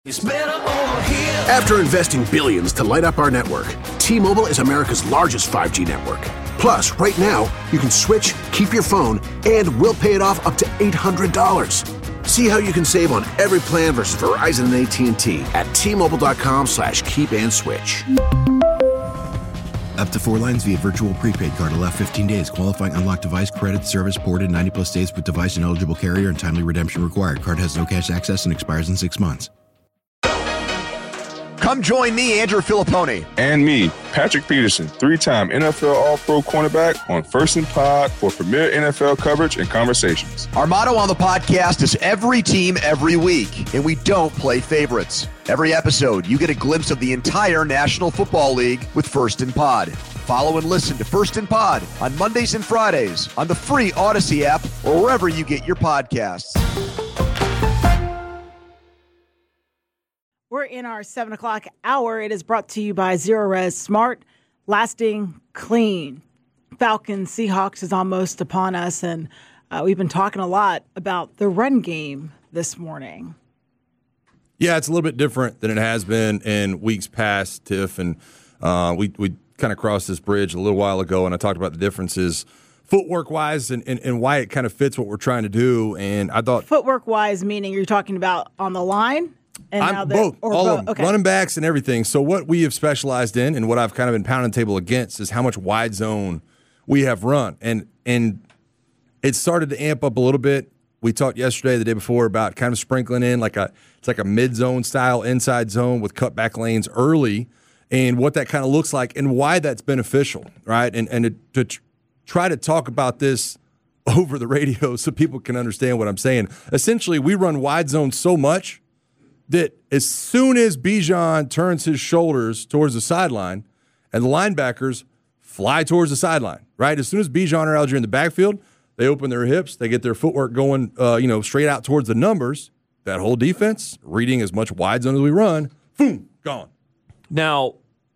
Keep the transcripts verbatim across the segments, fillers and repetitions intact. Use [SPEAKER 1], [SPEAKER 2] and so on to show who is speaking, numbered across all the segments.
[SPEAKER 1] After investing billions to light up our network, T-Mobile is America's largest five G network. Plus, right now, you can switch, keep your phone, and we'll pay it off up to eight hundred dollars. See how you can save on every plan versus Verizon and A T and T at T-Mobile.com slash keep and switch.
[SPEAKER 2] Up to four lines via virtual prepaid card. Allow fifteen days. Qualifying unlocked device credit service ported ninety plus days with device and eligible carrier and timely redemption required. Card has no cash access and expires in six months.
[SPEAKER 3] Come join me, Andrew Filippone.
[SPEAKER 4] And me, Patrick Peterson, three-time N F L All-Pro cornerback on First and Pod for premier N F L coverage and conversations.
[SPEAKER 3] Our motto on the podcast is every team, every week, and we don't play favorites. Every episode, you get a glimpse of the entire National Football League with First and Pod. Follow and listen to First and Pod on Mondays and Fridays on the free Odyssey app or wherever you get your podcasts.
[SPEAKER 5] We're in our seven o'clock hour. It is brought to you by Zero Res Smart, lasting clean. Falcons Seahawks is almost upon us, and uh, we've been talking a lot about the run game this morning.
[SPEAKER 6] Yeah, it's a little bit different than it has been in weeks past, Tiff, and uh, we we kind of crossed this bridge a little while ago, and I talked about the differences footwork-wise and, and, and why it kind of fits what we're trying to do. And I thought
[SPEAKER 5] footwork-wise, meaning you're talking about on the line. And
[SPEAKER 6] I'm both, all both. of them, okay. Running backs and everything. So what we have specialized in and what I've kind of been pounding the table against is how much wide zone we have run. And and it started to amp up a little bit. We talked yesterday, the day before, about kind of sprinkling in like a it's like a mid-zone style inside zone with cutback lanes early and what that kind of looks like and why that's beneficial, right? And, and to, to try to talk about this over the radio so people can understand what I'm saying. Essentially, we run wide zone so much that as soon as Bijan turns his shoulders towards the sideline and the linebackers fly towards the sideline, right? As soon as Bijan or Algier in the backfield, they open their hips, they get their footwork going, uh, you know, straight out towards the numbers. That whole defense, reading as much wide zone as we run, boom, gone.
[SPEAKER 7] Now,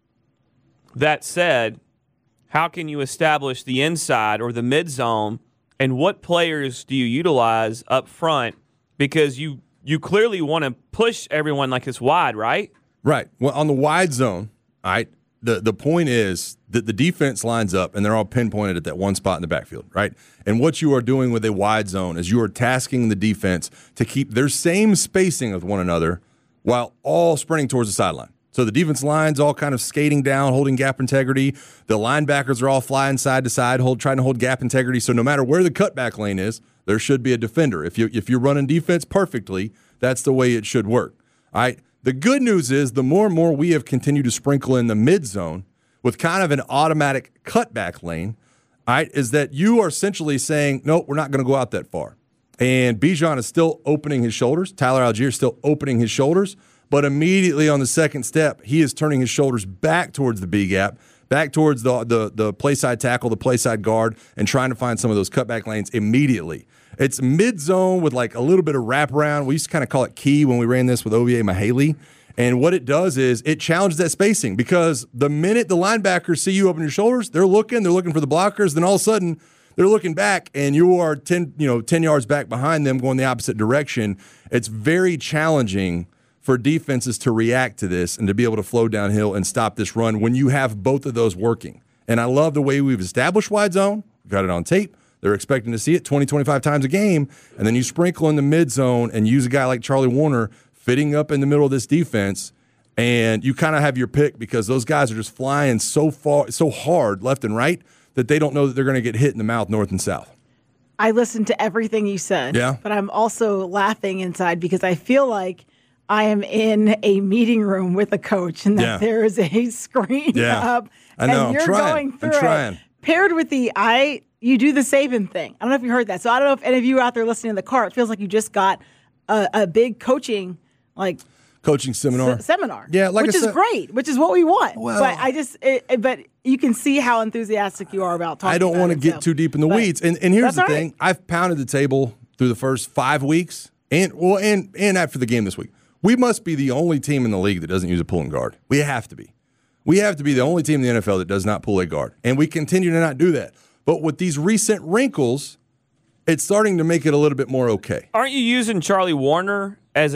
[SPEAKER 7] that said, how can you establish the inside or the mid zone, and what players do you utilize up front? Because you You clearly want to push everyone like it's wide, right?
[SPEAKER 6] Right. Well, on the wide zone, all right, the, the point is that the defense lines up, and they're all pinpointed at that one spot in the backfield, right? And what you are doing with a wide zone is you are tasking the defense to keep their same spacing with one another while all sprinting towards the sideline. So the defense line's all kind of skating down, holding gap integrity. The linebackers are all flying side to side, hold, trying to hold gap integrity. So no matter where the cutback lane is, there should be a defender. If you if you're running defense perfectly, that's the way it should work. All right. The good news is the more and more we have continued to sprinkle in the mid zone with kind of an automatic cutback lane, all right, is that you are essentially saying, nope, we're not going to go out that far. And Bijan is still opening his shoulders. Tyler Algier is still opening his shoulders. But immediately on the second step, he is turning his shoulders back towards the B gap, back towards the the, the play side tackle, the play side guard, and trying to find some of those cutback lanes immediately. It's mid-zone with like a little bit of wraparound. We used to kind of call it key when we ran this with O V A Mahaley. And what it does is it challenges that spacing because the minute the linebackers see you open your shoulders, they're looking, they're looking for the blockers. Then all of a sudden, they're looking back, and you are ten, you know, ten yards back behind them going the opposite direction. It's very challenging for defenses to react to this and to be able to flow downhill and stop this run when you have both of those working. And I love the way we've established wide zone. We've got it on tape. They're expecting to see it twenty, twenty-five times a game, and then you sprinkle in the mid zone and use a guy like Charlie Warner fitting up in the middle of this defense, and you kind of have your pick because those guys are just flying so far, so hard left and right that they don't know that they're going to get hit in the mouth north and south.
[SPEAKER 5] I listened to everything you said,
[SPEAKER 6] yeah.
[SPEAKER 5] But I'm also laughing inside because I feel like I am in a meeting room with a coach and that
[SPEAKER 6] yeah.
[SPEAKER 5] there is a screen
[SPEAKER 6] yeah.
[SPEAKER 5] up
[SPEAKER 6] I know.
[SPEAKER 5] and you're
[SPEAKER 6] I'm trying.
[SPEAKER 5] going through
[SPEAKER 6] I'm trying.
[SPEAKER 5] it. Paired with the I, you do the Saban thing. I don't know if you heard that. So I don't know if any of you out there listening in the car, it feels like you just got a, a big coaching, like
[SPEAKER 6] coaching seminar.
[SPEAKER 5] Se- seminar.
[SPEAKER 6] Yeah, like
[SPEAKER 5] which
[SPEAKER 6] I
[SPEAKER 5] is
[SPEAKER 6] said,
[SPEAKER 5] great, which is what we want.
[SPEAKER 6] Well,
[SPEAKER 5] but I just, it, it, but you can see how enthusiastic you are about talking.
[SPEAKER 6] I don't want to get
[SPEAKER 5] so.
[SPEAKER 6] too deep in the
[SPEAKER 5] but
[SPEAKER 6] weeds. And and here's the
[SPEAKER 5] right.
[SPEAKER 6] thing: I've pounded the table through the first five weeks, and well, and and after the game this week, we must be the only team in the league that doesn't use a pulling guard. We have to be. We have to be the only team in the N F L that does not pull a guard, and we continue to not do that. But with these recent wrinkles, it's starting to make it a little bit more okay.
[SPEAKER 7] Aren't you using Charlie Warner as a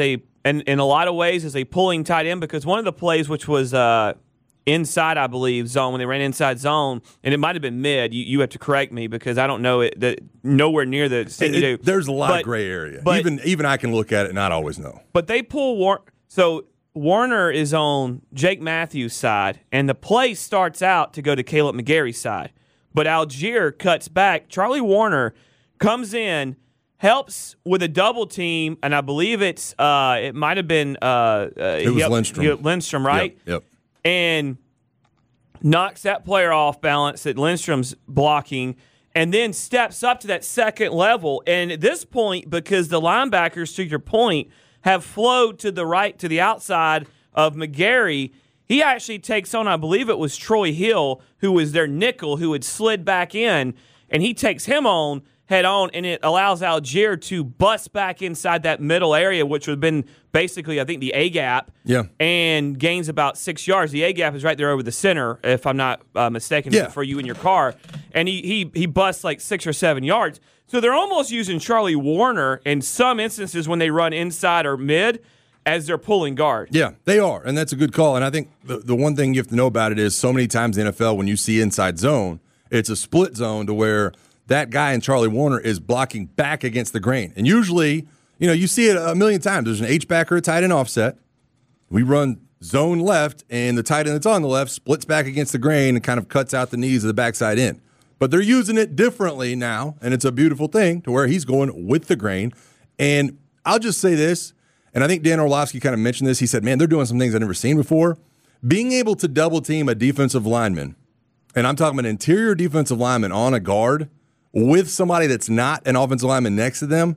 [SPEAKER 7] and in a lot of ways is a pulling tight end because one of the plays, which was uh, inside, I believe, zone, when they ran inside zone, and it might have been mid. You, you have to correct me because I don't know it. That nowhere near the thing you do.
[SPEAKER 6] There's a lot
[SPEAKER 7] but,
[SPEAKER 6] of gray area.
[SPEAKER 7] But,
[SPEAKER 6] even even I can look at it and not always know.
[SPEAKER 7] But they pull War- so Warner is on Jake Matthews' side, and the play starts out to go to Caleb McGarry's side. But Algier cuts back. Charlie Warner comes in, helps with a double team, and I believe it's uh, it might have been uh, uh,
[SPEAKER 6] it was
[SPEAKER 7] helped,
[SPEAKER 6] Lindstrom.
[SPEAKER 7] He, Lindstrom, right?
[SPEAKER 6] Yep. yep.
[SPEAKER 7] And knocks that player off balance that Lindstrom's blocking, and then steps up to that second level. And at this point, because the linebackers, to your point, have flowed to the right, to the outside of McGarry, he actually takes on, I believe it was Troy Hill, who was their nickel, who had slid back in, and he takes him on head on, and it allows Algier to bust back inside that middle area, which would have been basically, I think, the A-gap,
[SPEAKER 6] yeah.
[SPEAKER 7] and gains about six yards. The A-gap is right there over the center, if I'm not uh, mistaken,
[SPEAKER 6] yeah.
[SPEAKER 7] for you in your car, and he, he, he busts like six or seven yards. So they're almost using Charlie Warner in some instances when they run inside or mid as their pulling guard.
[SPEAKER 6] Yeah, they are, and that's a good call. And I think the, the one thing you have to know about it is so many times in the N F L when you see inside zone, it's a split zone to where that guy in Charlie Warner is blocking back against the grain. And usually, you know, you see it a million times. There's an H-back or a tight end offset. We run zone left, and the tight end that's on the left splits back against the grain and kind of cuts out the knees of the backside end. But they're using it differently now, and it's a beautiful thing to where he's going with the grain. And I'll just say this, and I think Dan Orlovsky kind of mentioned this. He said, man, they're doing some things I've never seen before. Being able to double team a defensive lineman, and I'm talking about an interior defensive lineman on a guard with somebody that's not an offensive lineman next to them,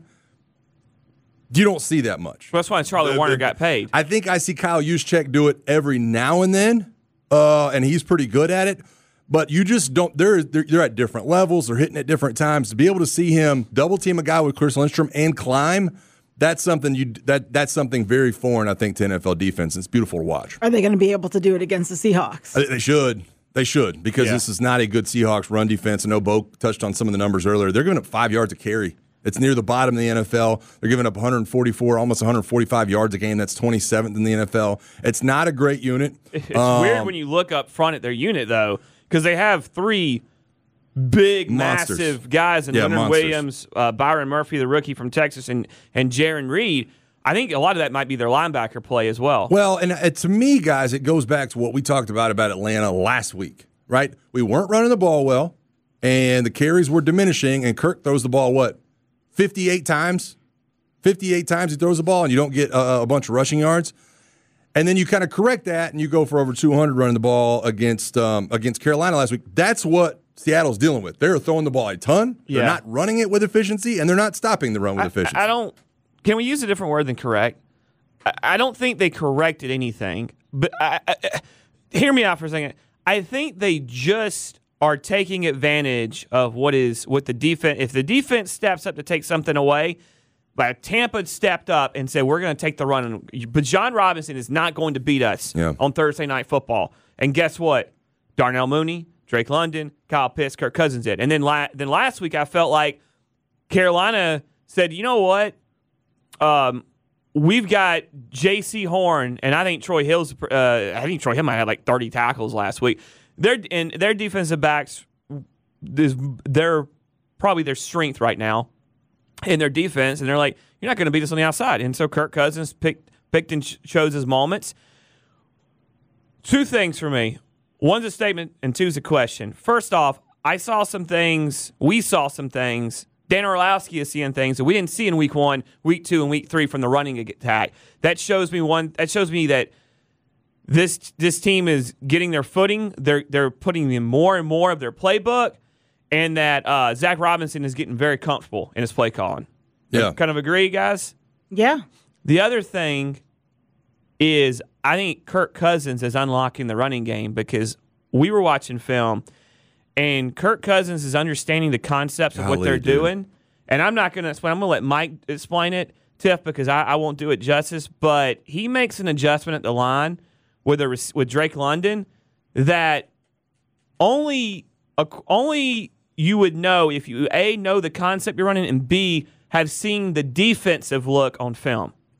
[SPEAKER 6] you don't see that much.
[SPEAKER 7] That's why Charlie
[SPEAKER 6] uh,
[SPEAKER 7] Warner
[SPEAKER 6] uh,
[SPEAKER 7] got paid.
[SPEAKER 6] I think I see Kyle Juszczyk do it every now and then, uh, and he's pretty good at it. But you just don't. They're, they're they're at different levels. They're hitting at different times. To be able to see him double team a guy with Chris Lindstrom and climb, that's something you that that's something very foreign, I think, to N F L defense. It's beautiful to watch.
[SPEAKER 5] Are they going to be able to do it against the Seahawks?
[SPEAKER 6] They should. They should, because yeah. this is not a good Seahawks run defense. I know Bo touched on some of the numbers earlier. They're giving up five yards a carry. It's near the bottom of the N F L. They're giving up one forty-four, almost one forty-five yards a game. That's twenty-seventh in the N F L. It's not a great unit.
[SPEAKER 7] It's
[SPEAKER 6] um,
[SPEAKER 7] weird when you look up front at their unit, though, because they have three big,
[SPEAKER 6] monsters.
[SPEAKER 7] massive guys in
[SPEAKER 6] yeah,
[SPEAKER 7] Leonard
[SPEAKER 6] monsters.
[SPEAKER 7] Williams, uh, Byron Murphy, the rookie from Texas, and, and Jaron Reed. I think a lot of that might be their linebacker play as well.
[SPEAKER 6] Well, and uh, to me, guys, it goes back to what we talked about about Atlanta last week, right? We weren't running the ball well, and the carries were diminishing, and Kirk throws the ball, what, fifty-eight times? fifty-eight times he throws the ball, and you don't get uh, a bunch of rushing yards. And then you kind of correct that, and you go for over two hundred running the ball against um, against Carolina last week. That's what Seattle's dealing with. They're throwing the ball a ton.
[SPEAKER 7] Yeah.
[SPEAKER 6] They're not running it with efficiency, and they're not stopping the run with
[SPEAKER 7] I,
[SPEAKER 6] efficiency.
[SPEAKER 7] I don't – can we use a different word than correct? I, I don't think they corrected anything. But I, I, I, hear me out for a second. I think they just are taking advantage of what is what the defense – if the defense steps up to take something away – but Tampa stepped up and said, we're going to take the run. But John Robinson is not going to beat us
[SPEAKER 6] yeah.
[SPEAKER 7] on Thursday Night Football. And guess what? Darnell Mooney, Drake London, Kyle Pitts, Kirk Cousins did. And then, la- then last week I felt like Carolina said, you know what? Um, we've got J C Horn, and I think Troy Hill's uh, I think Troy Hill might have like thirty tackles last week. Their, and their defensive backs, they're probably their strength right now in their defense, and they're like, you're not going to beat us on the outside. And so Kirk Cousins picked picked and ch- chose his moments. Two things for me. One's a statement, and two's a question. First off, I saw some things, we saw some things, Dan Orlovsky is seeing things that we didn't see in week one, week two, and week three from the running attack. That shows me one. That shows me that this this team is getting their footing. They're they're putting in more and more of their playbook. And that uh, Zach Robinson is getting very comfortable in his play calling.
[SPEAKER 6] Yeah.
[SPEAKER 7] Kind of agree, guys?
[SPEAKER 5] Yeah.
[SPEAKER 7] The other thing is I think Kirk Cousins is unlocking the running game because we were watching film, and Kirk Cousins is understanding the concepts of
[SPEAKER 6] Golly,
[SPEAKER 7] what they're
[SPEAKER 6] dude.
[SPEAKER 7] doing. And I'm not going to explain. I'm going to let Mike explain it, Tiff, because I, I won't do it justice. But he makes an adjustment at the line with, a, with Drake London that only only – you would know if you, A, know the concept you're running, and B, have seen the defensive look on film.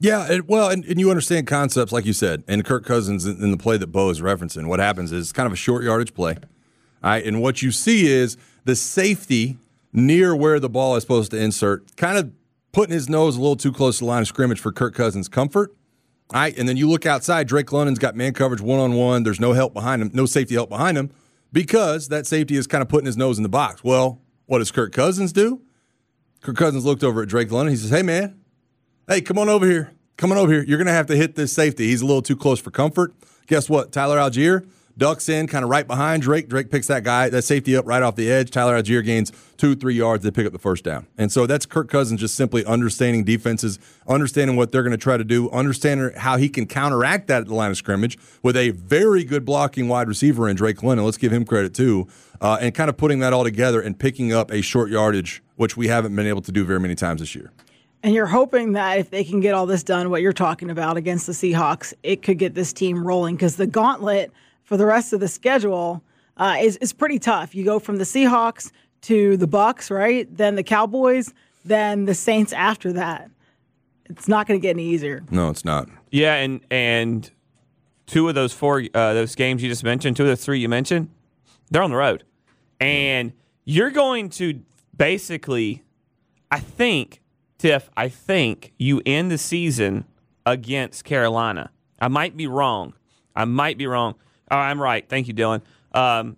[SPEAKER 6] Yeah, it, well, and, and you understand concepts, like you said, and Kirk Cousins in, in the play that Bo is referencing. What happens is it's kind of a short yardage play. All right, and what you see is the safety near where the ball is supposed to insert, kind of putting his nose a little too close to the line of scrimmage for Kirk Cousins' comfort. All right, and then you look outside, Drake London's got man coverage one-on-one. There's no help behind him, no safety help behind him, because that safety is kind of putting his nose in the box. Well, what does Kirk Cousins do? Kirk Cousins looked over at Drake London. He says, hey, man, hey, come on over here. Come on over here. You're going to have to hit this safety. He's a little too close for comfort. Guess what? Tyler Algier ducks in kind of right behind Drake. Drake picks that guy, that safety up right off the edge. Tyler Algier gains two, three yards. They pick up the first down. And so that's Kirk Cousins just simply understanding defenses, understanding what they're going to try to do, understanding how he can counteract that at the line of scrimmage with a very good blocking wide receiver in Drake London. Let's give him credit too. Uh, and kind of putting that all together and picking up a short yardage, which we haven't been able to do very many times this year.
[SPEAKER 5] And you're hoping that if they can get all this done, what you're talking about against the Seahawks, it could get this team rolling, because the gauntlet for the rest of the schedule uh, is, is pretty tough. You go from the Seahawks to the Bucs, right? Then the Cowboys, then the Saints after that. It's not going to get any easier.
[SPEAKER 6] No, it's not.
[SPEAKER 7] Yeah, and and two of those four uh, those games you just mentioned, two of the three you mentioned, they're on the road. And you're going to basically, I think, Tiff, I think you end the season against Carolina. I might be wrong. I might be wrong. Oh, I'm right. Thank you, Dylan. Um,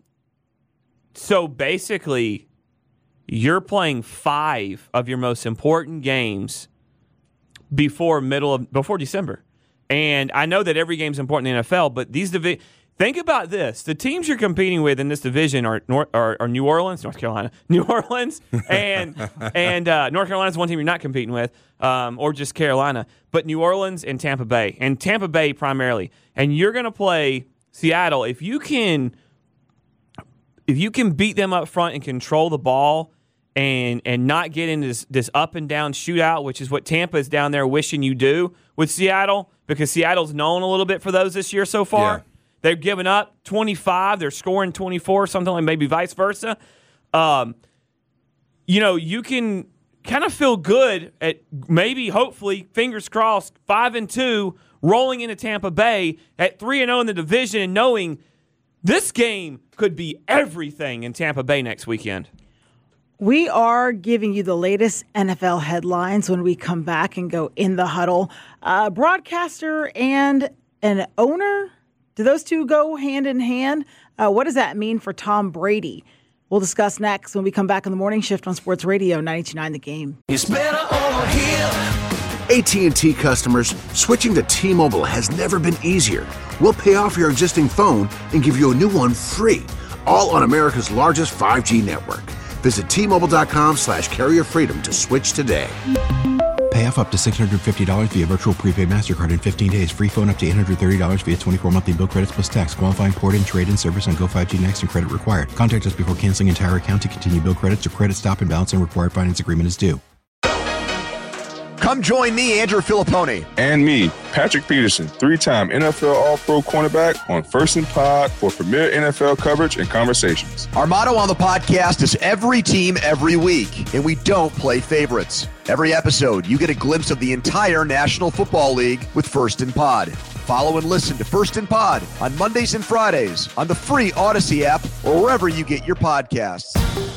[SPEAKER 7] so basically, you're playing five of your most important games before middle of before December. And I know that every game's important in the N F L, but these divi- think about this. The teams you're competing with in this division are North, are, are New Orleans, North Carolina, New Orleans, and and uh, North Carolina's one team you're not competing with, um, or just Carolina, but New Orleans and Tampa Bay, and Tampa Bay primarily. And you're going to play Seattle. If you can, if you can beat them up front and control the ball, and and not get into this, this up and down shootout, which is what Tampa is down there wishing you do with Seattle, because Seattle's known a little bit for those this year so far. Yeah. They've given up twenty-five. They're scoring twenty-four, something like maybe vice versa. Um, you know, you can kind of feel good at maybe, hopefully, fingers crossed, five and two, rolling into Tampa Bay at three and zero in the division, and knowing this game could be everything in Tampa Bay next weekend.
[SPEAKER 5] We are giving you the latest N F L headlines when we come back and go in the huddle. Uh, broadcaster and an owner. Do those two go hand in hand? Uh, what does that mean for Tom Brady? We'll discuss next when we come back on the morning shift on Sports Radio ninety-two point nine The Game.
[SPEAKER 1] It's better over here. A T and T customers, switching to T-Mobile has never been easier. We'll pay off your existing phone and give you a new one free, all on America's largest five G network. Visit T-Mobile.com slash carrier freedom to switch today.
[SPEAKER 2] Pay off up to six hundred fifty dollars via virtual prepaid MasterCard in fifteen days. Free phone up to eight hundred thirty dollars via twenty-four monthly bill credits plus tax. Qualifying port and trade-in service on Go five G Next and credit required. Contact us before canceling entire account to continue bill credits or credit stop and balance and required finance agreement is due.
[SPEAKER 3] Come join me, Andrew Filippone.
[SPEAKER 4] And me, Patrick Peterson, three-time N F L All-Pro cornerback on First and Pod for premier N F L coverage and conversations.
[SPEAKER 3] Our motto on the podcast is every team, every week, and we don't play favorites. Every episode, you get a glimpse of the entire National Football League with First and Pod. Follow and listen to First and Pod on Mondays and Fridays on the free Odyssey app or wherever you get your podcasts.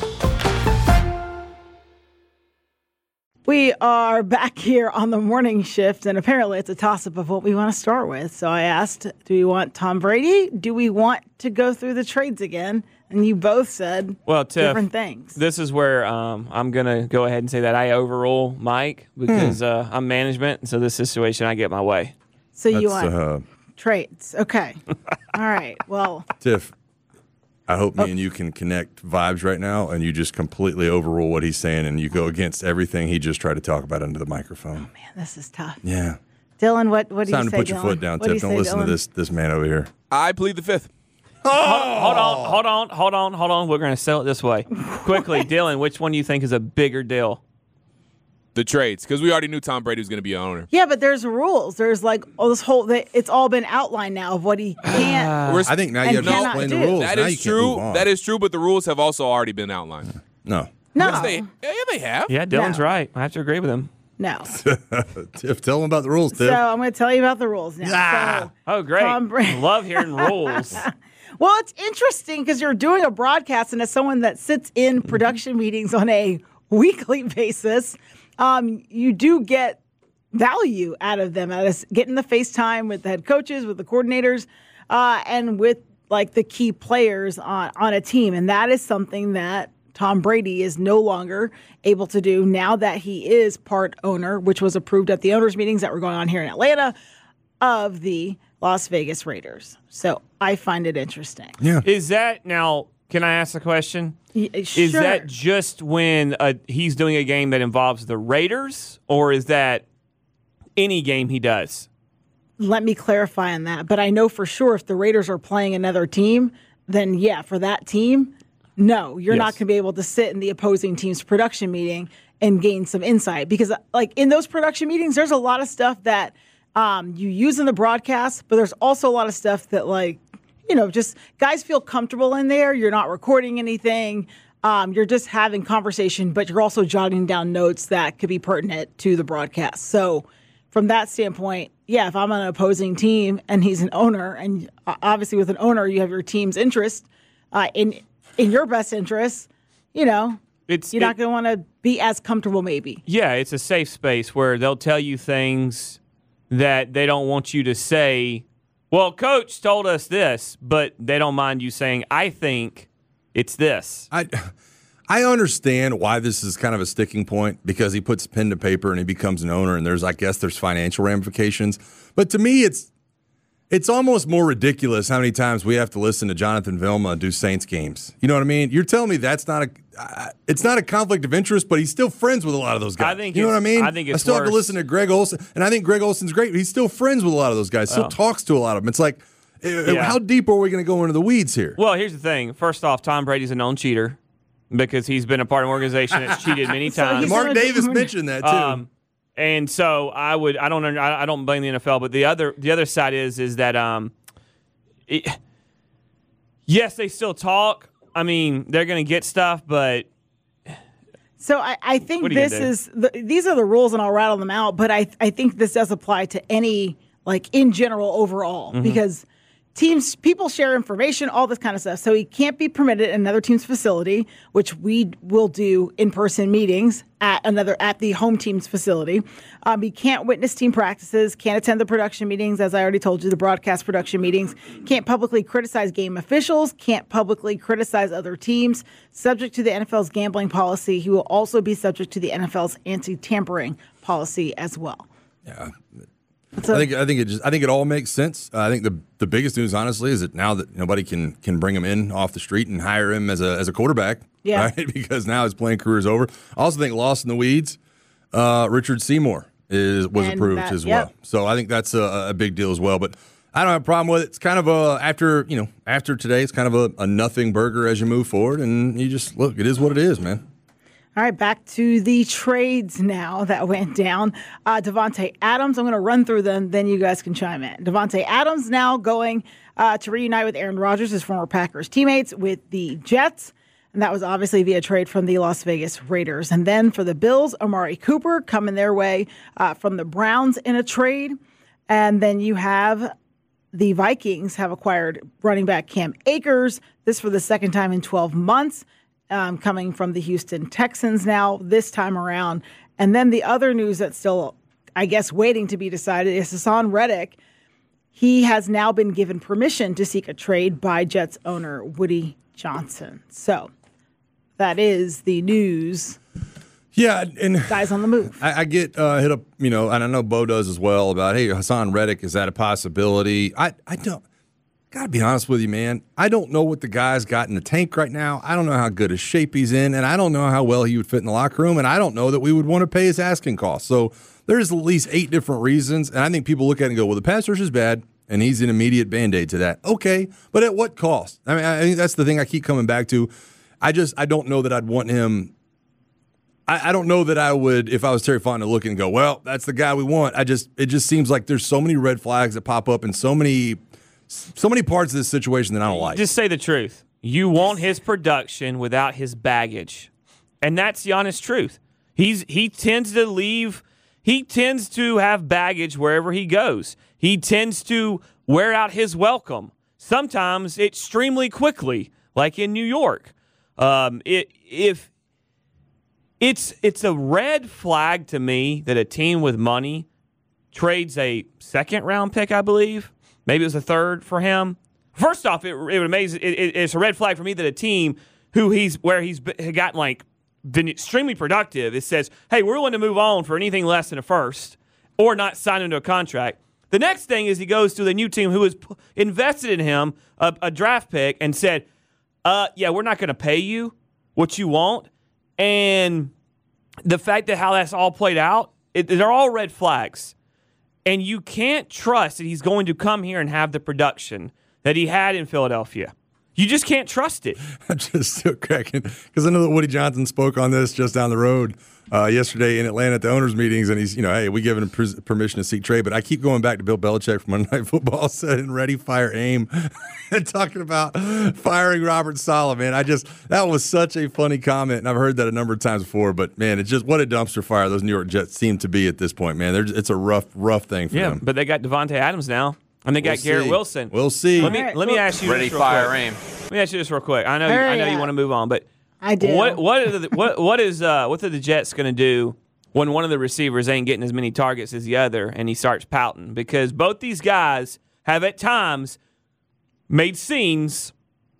[SPEAKER 5] We are back here on the morning shift, and apparently it's a toss-up of what we want to start with. So I asked, do we want Tom Brady? Do we want to go through the trades again? And you both said
[SPEAKER 7] well, Tiff,
[SPEAKER 5] different things.
[SPEAKER 7] This is where um, I'm going to go ahead and say that I overrule Mike because hmm. uh, I'm management, and so this situation, I get my way.
[SPEAKER 5] So
[SPEAKER 6] That's,
[SPEAKER 5] you want
[SPEAKER 6] uh,
[SPEAKER 5] trades. Okay. All right. Well,
[SPEAKER 6] Tiff, I hope me
[SPEAKER 5] oh.
[SPEAKER 6] and you can connect vibes right now, and you just completely overrule what he's saying, and you go against everything he just tried to talk about under the microphone.
[SPEAKER 5] Oh, man, this is tough.
[SPEAKER 6] Yeah.
[SPEAKER 5] Dylan, what, what do
[SPEAKER 6] you say,
[SPEAKER 5] It's time to put
[SPEAKER 6] your
[SPEAKER 5] Dylan?
[SPEAKER 6] foot down,
[SPEAKER 5] what
[SPEAKER 6] Tiff. Do don't listen
[SPEAKER 5] Dylan?
[SPEAKER 6] to this this man over here.
[SPEAKER 8] I plead the fifth.
[SPEAKER 7] Oh. Hold, hold on, hold on, hold on, hold on. We're going to sell it this way. Quickly, Dylan, which one do you think is a bigger deal?
[SPEAKER 8] The trades, because we already knew Tom Brady was going to be an owner.
[SPEAKER 5] Yeah, but there's rules. There's like all this whole. It's all been outlined now of what he can't.
[SPEAKER 6] Uh, I think now you have to explain the rules.
[SPEAKER 8] That
[SPEAKER 6] now
[SPEAKER 8] is
[SPEAKER 6] you
[SPEAKER 8] true.
[SPEAKER 6] Can't move on.
[SPEAKER 8] That is true, but the rules have also already been outlined.
[SPEAKER 6] No.
[SPEAKER 5] No.
[SPEAKER 8] Yes, they, yeah, they have.
[SPEAKER 7] Yeah, Dylan's
[SPEAKER 5] No.
[SPEAKER 7] right. I have to agree with him.
[SPEAKER 5] No.
[SPEAKER 6] Tiff, tell them about the rules, Tiff.
[SPEAKER 5] So I'm going to tell you about the rules now.
[SPEAKER 6] Ah.
[SPEAKER 5] So,
[SPEAKER 7] Oh, great.
[SPEAKER 5] Tom Brady-
[SPEAKER 7] Love hearing rules.
[SPEAKER 5] Well, it's interesting because you're doing a broadcast, and as someone that sits in production meetings on a weekly basis, um, you do get value out of them, out of getting the FaceTime with the head coaches, with the coordinators, uh, and with like the key players on, on a team. And that is something that Tom Brady is no longer able to do now that he is part owner, which was approved at the owners' meetings that were going on here in Atlanta, of the Las Vegas Raiders. So I find it interesting.
[SPEAKER 6] Yeah.
[SPEAKER 7] Is that now? Can I ask a question?
[SPEAKER 5] Y-
[SPEAKER 7] Is
[SPEAKER 5] sure.
[SPEAKER 7] that just when uh, he's doing a game that involves the Raiders, or is that any game he does?
[SPEAKER 5] Let me clarify on that. But I know for sure if the Raiders are playing another team, then yeah, for that team, no, you're
[SPEAKER 7] Yes.
[SPEAKER 5] not going to be able to sit in the opposing team's production meeting and gain some insight. Because like in those production meetings, there's a lot of stuff that um, you use in the broadcast, but there's also a lot of stuff that like, you know, just guys feel comfortable in there. You're not recording anything. Um, you're just having conversation, but you're also jotting down notes that could be pertinent to the broadcast. So from that standpoint, yeah, if I'm on an opposing team and he's an owner, and obviously with an owner, you have your team's interest uh, in in your best interest, you know,
[SPEAKER 7] It's
[SPEAKER 5] you're
[SPEAKER 7] it-
[SPEAKER 5] not going to want to be as comfortable maybe.
[SPEAKER 7] Yeah, it's a safe space where they'll tell you things that they don't want you to say. Well, Coach told us this, but they don't mind you saying, I think it's this.
[SPEAKER 6] I I understand why this is kind of a sticking point because he puts pen to paper and he becomes an owner, and there's I guess there's financial ramifications. But to me, it's it's almost more ridiculous how many times we have to listen to Jonathan Vilma do Saints games. You know what I mean? You're telling me that's not a uh, it's not a conflict of interest, but he's still friends with a lot of those guys.
[SPEAKER 7] I think
[SPEAKER 6] you know what I
[SPEAKER 7] it's-
[SPEAKER 6] mean?
[SPEAKER 7] I think it's
[SPEAKER 6] I still have to
[SPEAKER 7] worse.
[SPEAKER 6] listen to Greg Olsen, and I think Greg Olsen's great. But he's still friends with a lot of those guys. Still
[SPEAKER 7] Oh.
[SPEAKER 6] talks to a lot of them. It's like, uh,
[SPEAKER 7] Yeah.
[SPEAKER 6] how deep are we going to go into the weeds here?
[SPEAKER 7] Well, here's the thing. First off, Tom Brady's a known cheater because he's been a part of an organization that's cheated many
[SPEAKER 5] So
[SPEAKER 7] times.
[SPEAKER 5] he's
[SPEAKER 6] Mark
[SPEAKER 5] not-
[SPEAKER 6] Davis mentioned that too.
[SPEAKER 7] Um, and so I would I don't under- I I don't blame the N F L, but the other the other side is is that um, it, yes, they still talk. I mean, they're going to get stuff, but
[SPEAKER 5] So I, I think
[SPEAKER 7] What are you
[SPEAKER 5] this
[SPEAKER 7] gonna do?
[SPEAKER 5] is the, these are the rules, and I'll rattle them out. But I I think this does apply to any like in general overall
[SPEAKER 7] Mm-hmm.
[SPEAKER 5] because teams people share information, all this kind of stuff. So he can't be permitted in another team's facility, which we will do in person meetings at another at the home team's facility. Um, he can't witness team practices, can't attend the production meetings, as I already told you, the broadcast production meetings. Can't publicly criticize game officials. Can't publicly criticize other teams. Subject to the N F L's gambling policy, he will also be subject to the N F L's anti-tampering policy as well.
[SPEAKER 6] Yeah.
[SPEAKER 5] So,
[SPEAKER 6] I think I think it just I think it all makes sense. Uh, I think the the biggest news, honestly, is that now that nobody can can bring him in off the street and hire him as a as a quarterback,
[SPEAKER 5] Yeah.
[SPEAKER 6] right? Because now his playing career is over. I also think lost in the weeds. Uh, Richard Seymour is was
[SPEAKER 5] And
[SPEAKER 6] approved
[SPEAKER 5] that-
[SPEAKER 6] as
[SPEAKER 5] yep.
[SPEAKER 6] well, so I think that's a, a big deal as well. But I don't have a problem with it. It's kind of a after you know after today, it's kind of a, a nothing burger as you move forward, and you just look. It is what it is, man.
[SPEAKER 5] all right, back to the trades now that went down. Uh, Devontae Adams, I'm going to run through them, then you guys can chime in. Devontae Adams now going uh, to reunite with Aaron Rodgers, his former Packers teammates, with the Jets. And that was obviously via trade from the Las Vegas Raiders. And then for the Bills, Amari Cooper coming their way uh, from the Browns in a trade. And then you have the Vikings have acquired running back Cam Akers, this for the second time in twelve months. Um, coming from the Houston Texans now this time around. And then the other news that's still, I guess, waiting to be decided is Hassan Reddick. He has now been given permission to seek a trade by Jets owner Woody Johnson. So that is the news.
[SPEAKER 6] Yeah, and
[SPEAKER 5] Guys on the move.
[SPEAKER 6] I, I get uh, hit up, you know, and I know Bo does as well about, hey, Hassan Reddick, is that a possibility? I, I don't. Gotta be honest with you, man. I don't know what the guy's got in the tank right now. I don't know how good a shape he's in, and I don't know how well he would fit in the locker room, and I don't know that we would want to pay his asking costs. So there's at least eight different reasons, and I think people look at it and go, well, the pass rush is bad, and he's an immediate Band-Aid to that. Okay, but at what cost? I mean, I think that's the thing I keep coming back to. I just, I don't know that I'd want him. I, I don't know that I would, if I was Terry Fontenot, look and go, well, that's the guy we want. I just, it just seems like there's so many red flags that pop up and so many So many parts of this situation that I don't like.
[SPEAKER 7] Just say the truth. You want his production without his baggage. And that's the honest truth. He's he tends to leave he tends to have baggage wherever he goes. He tends to wear out his welcome, sometimes extremely quickly, like in New York. Um, it, if it's it's a red flag to me that a team with money trades a second round pick, I believe. Maybe it was a third for him. First off, it, it would amaze. It, it, it's a red flag for me that a team who he's where he's gotten like been extremely productive. It says, "Hey, we're willing to move on for anything less than a first, or not sign into a contract." The next thing is he goes to the new team who has invested in him a, a draft pick and said, "Uh, yeah, we're not going to pay you what you want." And the fact that how that's all played out, it, they're all red flags. And you can't trust that he's going to come here and have the production that he had in Philadelphia. You just can't trust it.
[SPEAKER 6] I'm just still cracking because I know that Woody Johnson spoke on this just down the road uh, yesterday in Atlanta at the owners' meetings, and he's, you know, hey, we giving him pr- permission to seek trade. But I keep going back to Bill Belichick from Monday Night Football said in Ready, Fire, Aim, and talking about firing Robert Saleh, man. I just, that was such a funny comment, and I've heard that a number of times before. But, man, it's just what a dumpster fire those New York Jets seem to be at this point, man. They're, it's a rough, rough thing for
[SPEAKER 7] yeah,
[SPEAKER 6] them.
[SPEAKER 7] But they got Devontae Adams now, and they got
[SPEAKER 6] We'll
[SPEAKER 7] Garrett
[SPEAKER 6] see.
[SPEAKER 7] Wilson.
[SPEAKER 6] We'll see.
[SPEAKER 7] Let me,
[SPEAKER 5] All right,
[SPEAKER 7] let me
[SPEAKER 5] well-
[SPEAKER 7] ask you
[SPEAKER 9] Ready,
[SPEAKER 7] this real
[SPEAKER 9] fire,
[SPEAKER 7] quick.
[SPEAKER 9] aim.
[SPEAKER 7] Let me ask you this real quick. I know,
[SPEAKER 5] Hurry
[SPEAKER 7] I know you
[SPEAKER 5] up.
[SPEAKER 7] want to move on, but
[SPEAKER 5] I do.
[SPEAKER 7] What what are the, what what is uh, what are the Jets going to do when one of the receivers ain't getting as many targets as the other, and he starts pouting? Because both these guys have at times made scenes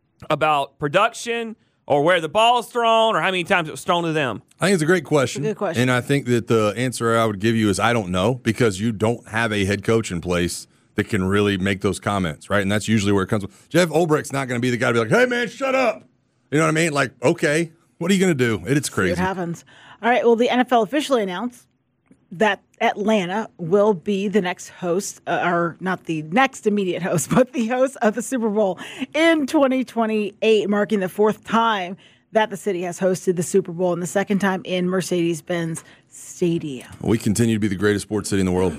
[SPEAKER 7] about production or where the ball's thrown or how many times it was thrown to them.
[SPEAKER 6] I think it's a great question.
[SPEAKER 5] It's a good question.
[SPEAKER 6] And I think that the answer I would give you is I don't know, because you don't have a head coach in place that can really make those comments, right? And that's usually where it comes from. Jeff Olbrecht's not going to be the guy to be like, hey, man, shut up. You know what I mean? Like, okay, what are you going to do? It, it's
[SPEAKER 5] See
[SPEAKER 6] crazy.
[SPEAKER 5] what happens. All right. Well, the N F L officially announced that Atlanta will be the next host, uh, or not the next immediate host, but the host of the Super Bowl in twenty twenty-eight, marking the fourth time that the city has hosted the Super Bowl and the second time in Mercedes-Benz Stadium.
[SPEAKER 6] We continue to be the greatest sports city in the world.